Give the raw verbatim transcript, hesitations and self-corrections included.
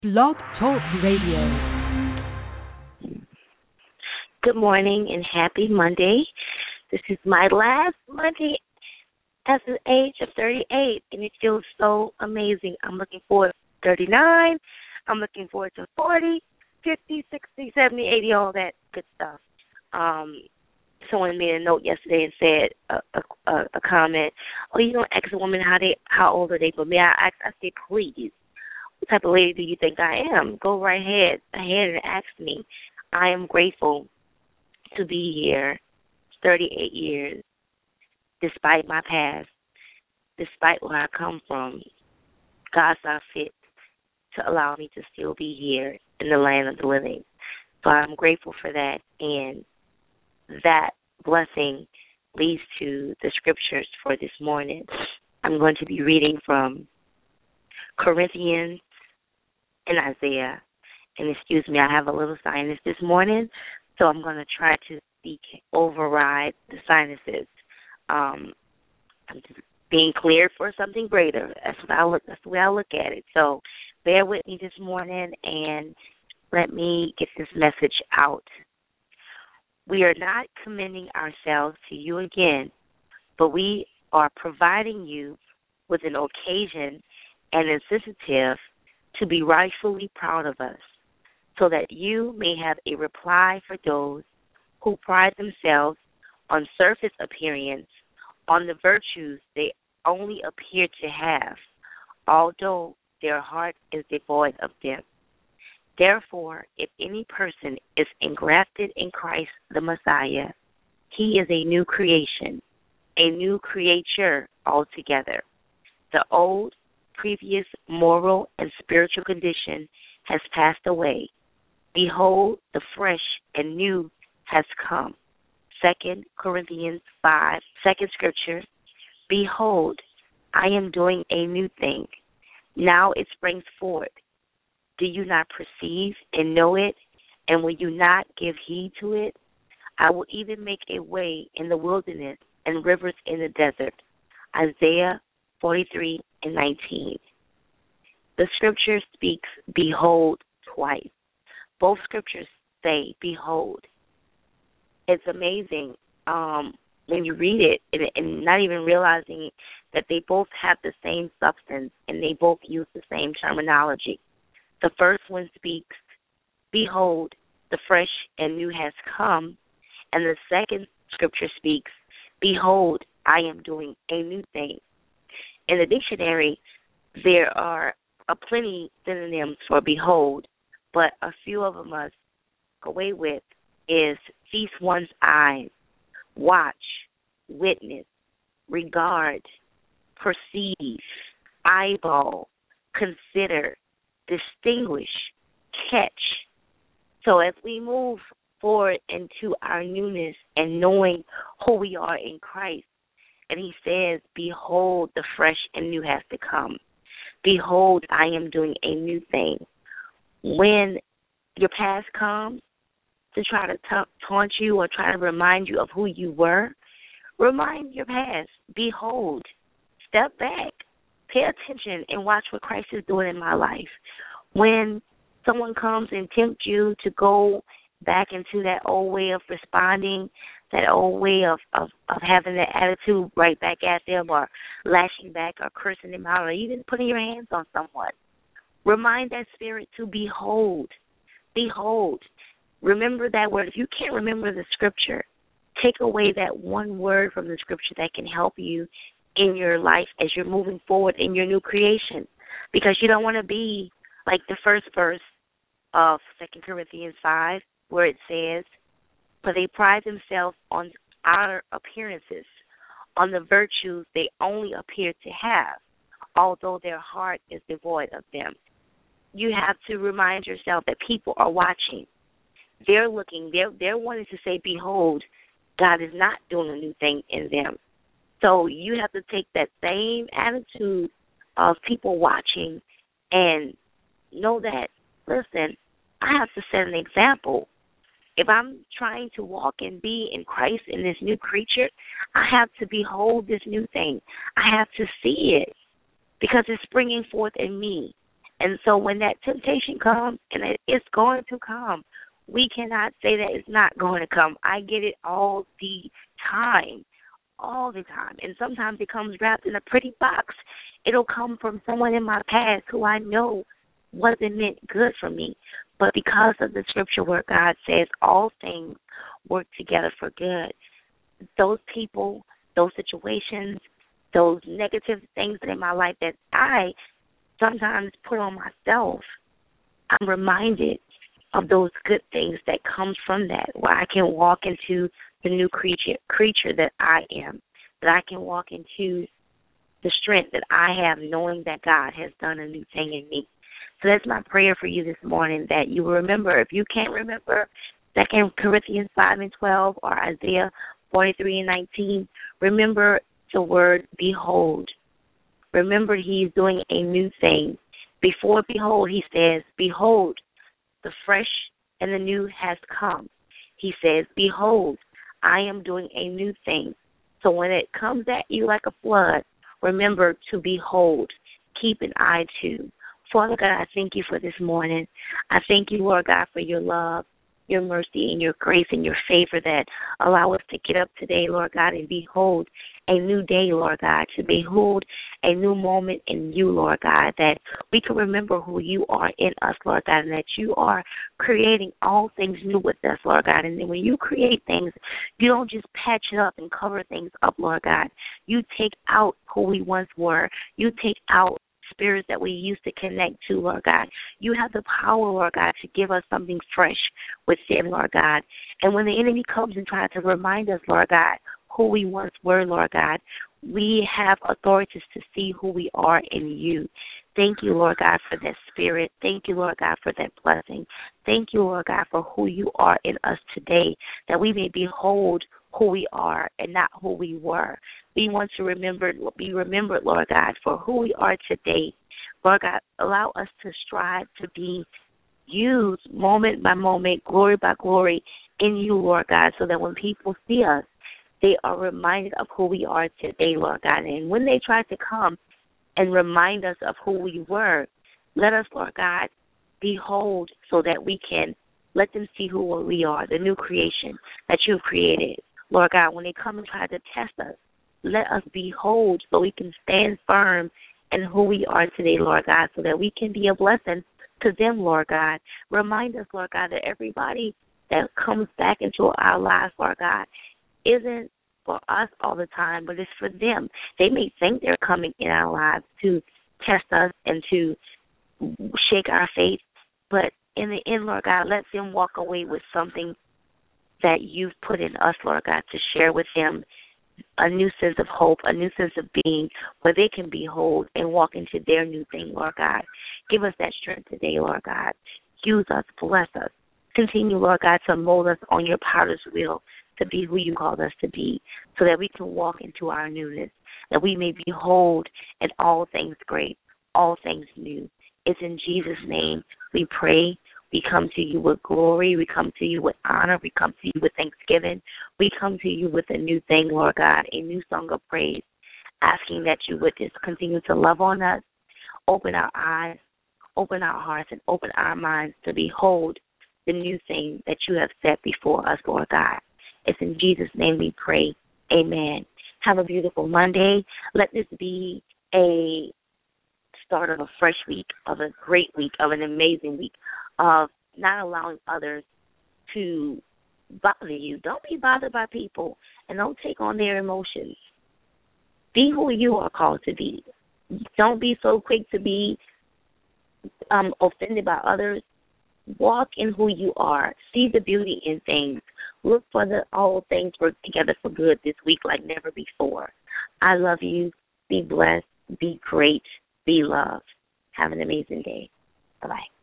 Blog Talk Radio. Good morning and happy Monday. This is my last Monday at the age of thirty-eight, and it feels so amazing. I'm looking forward to thirty-nine. I'm looking forward to forty, fifty, sixty, seventy, eighty, all that good stuff. Um, someone made a note yesterday and said a, a, a comment, oh, you don't ask a woman how they how old are they, but me, I, I, I say, please. What type of lady do you think I am? Go right ahead, ahead and ask me. I am grateful to be here thirty-eight years, despite my past, despite where I come from. God saw fit to allow me to still be here in the land of the living. So I'm grateful for that, and that blessing leads to the scriptures for this morning. I'm going to be reading from Corinthians and Isaiah. And excuse me, I have a little sinus this morning, so I'm going to try to speak, override the sinuses. Um, I'm just being cleared for something greater. That's what I look. That's the way I look at it. So bear with me this morning, and let me get this message out. We are not commending ourselves to you again, but we are providing you with an occasion and incentive to be rightfully proud of us, so that you may have a reply for those who pride themselves on surface appearance, on the virtues they only appear to have, although their heart is devoid of them. Therefore, if any person is engrafted in Christ the Messiah, he is a new creation, a new creature altogether. The old, previous moral and spiritual condition has passed away. Behold, the fresh and new has come. Second Corinthians five, second scripture. Behold, I am doing a new thing. Now it springs forth. Do you not perceive and know it? And will you not give heed to it? I will even make a way in the wilderness and rivers in the desert. Isaiah forty-three and nineteen. The scripture speaks behold twice. Both scriptures say behold. It's amazing um, when you read it and, and not even realizing that they both have the same substance and they both use the same terminology. The first one speaks, behold, the fresh and new has come. And the second scripture speaks, behold, I am doing a new thing. In the dictionary, there are a plenty synonyms for behold, but a few of them must go away with is feast one's eyes, watch, witness, regard, perceive, eyeball, consider, distinguish, catch. So as we move forward into our newness and knowing who we are in Christ, and he says, behold, the fresh and new has to come. Behold, I am doing a new thing. When your past comes to try to ta- taunt you or try to remind you of who you were, remind your past. Behold, step back, pay attention, and watch what Christ is doing in my life. When someone comes and tempts you to go back into that old way of responding, that old way of, of, of having that attitude right back at them or lashing back or cursing them out or even putting your hands on someone, remind that spirit to behold. Behold. Remember that word. If you can't remember the scripture, take away that one word from the scripture that can help you in your life as you're moving forward in your new creation, because you don't want to be like the first verse of Second Corinthians five, where it says, for they pride themselves on outer appearances, on the virtues they only appear to have, although their heart is devoid of them. You have to remind yourself that people are watching. They're looking. They're, they're wanting to say, behold, God is not doing a new thing in them. So you have to take that same attitude of people watching and know that, listen, I have to set an example. If I'm trying to walk and be in Christ in this new creature, I have to behold this new thing. I have to see it because it's springing forth in me. And so when that temptation comes, and it- it's going to come, we cannot say that it's not going to come. I get it all the time, all the time. And sometimes it comes wrapped in a pretty box. It'll come from someone in my past who I know wasn't meant good for me. But because of the scripture where God says all things work together for good, those people, those situations, those negative things in my life that I sometimes put on myself, I'm reminded of those good things that comes from that, where I can walk into the new creature creature that I am, that I can walk into the strength that I have knowing that God has done a new thing in me. So that's my prayer for you this morning, that you will remember. If you can't remember Second Corinthians five and twelve or Isaiah forty-three and nineteen, remember the word behold. Remember he's doing a new thing. Before behold, he says, behold, the fresh and the new has come. He says, behold, I am doing a new thing. So when it comes at you like a flood, remember to behold. Keep an eye to. Father God, I thank you for this morning. I thank you, Lord God, for your love, your mercy, and your grace and your favor that allow us to get up today, Lord God, and behold a new day, Lord God, to behold a new moment in you, Lord God, that we can remember who you are in us, Lord God, and that you are creating all things new with us, Lord God. And then when you create things, you don't just patch it up and cover things up, Lord God. You take out who we once were. You take out spirits that we used to connect to, Lord God. You have the power, Lord God, to give us something fresh within, Lord God. And when the enemy comes and tries to remind us, Lord God, who we once were, Lord God, we have authorities to see who we are in you. Thank you, Lord God, for that spirit. Thank you, Lord God, for that blessing. Thank you, Lord God, for who you are in us today, that we may behold who we are and not who we were. We want to remember, be remembered, Lord God, for who we are today. Lord God, allow us to strive to be used moment by moment, glory by glory in you, Lord God, so that when people see us, they are reminded of who we are today, Lord God. And when they try to come and remind us of who we were, let us, Lord God, behold so that we can let them see who we are, the new creation that you've created. Lord God, when they come and try to test us, let us behold so we can stand firm in who we are today, Lord God, so that we can be a blessing to them, Lord God. Remind us, Lord God, that everybody that comes back into our lives, Lord God, isn't for us all the time, but it's for them. They may think they're coming in our lives to test us and to shake our faith, but in the end, Lord God, let them walk away with something that you've put in us, Lord God, to share with them, a new sense of hope, a new sense of being, where they can behold and walk into their new thing, Lord God. Give us that strength today, Lord God. Use us, bless us. Continue, Lord God, to mold us on your potter's wheel to be who you called us to be, so that we can walk into our newness, that we may behold in all things great, all things new. It's in Jesus' name we pray. We come to you with glory. We come to you with honor. We come to you with thanksgiving. We come to you with a new thing, Lord God, a new song of praise, asking that you would just continue to love on us, open our eyes, open our hearts, and open our minds to behold the new thing that you have set before us, Lord God. It's in Jesus' name we pray. Amen. Have a beautiful Monday. Let this be a start of a fresh week, of a great week, of an amazing week, of not allowing others to bother you. Don't be bothered by people, and don't take on their emotions. Be who you are called to be. Don't be so quick to be um, offended by others. Walk in who you are. See the beauty in things. Look for the all things work together for good this week like never before. I love you. Be blessed. Be great. Be loved. Have an amazing day. Bye-bye.